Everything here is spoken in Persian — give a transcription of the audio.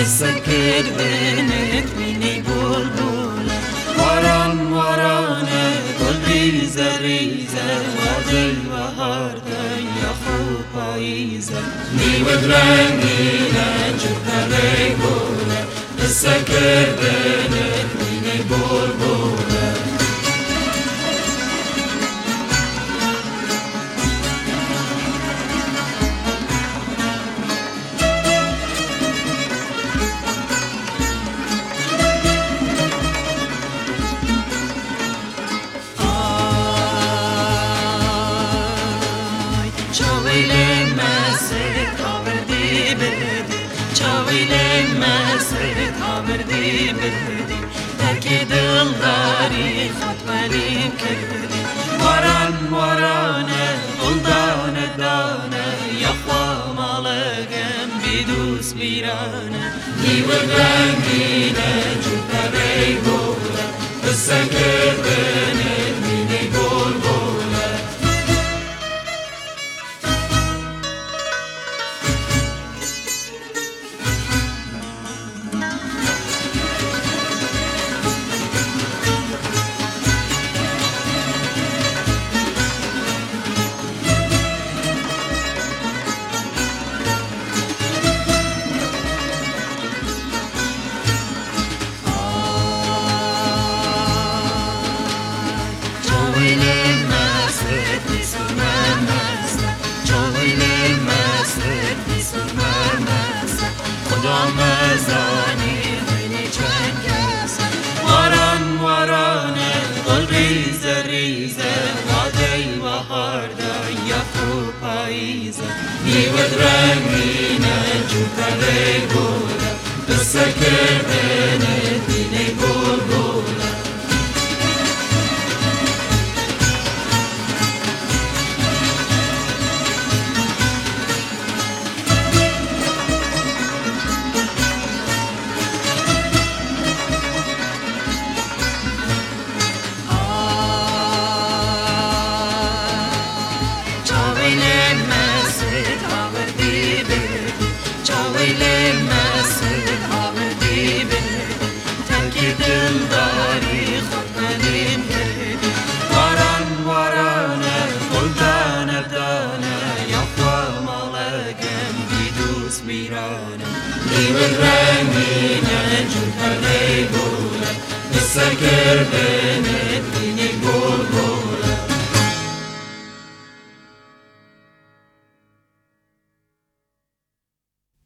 سكر بنت مني بلبله وران ورانه گل ریزه ریزه وادی بهار یا خوب پاییزه نیود رنگینه جوهره گله سكر بنت مني بلبله بردی بردی ترک دلداری خطملیم کردی واران وارانه دلدانه دانه یخوا مالگم بیدوس بیرانه نیول رنگینه جوهره گوله بسکر بنت منی بلبله مزانی خیلی چنگست واران وارانه گل ریزه ریزه وادی بهار یا خوب پاییزه نیود رنگینه جوهره گله سکر بنت منی بلبله دلداری خطملیم کردی واران وارانه گلدانه دانه یخوا مالگم بیدوس بیرانه نیول رنگینه جوهره گوله سکر بنت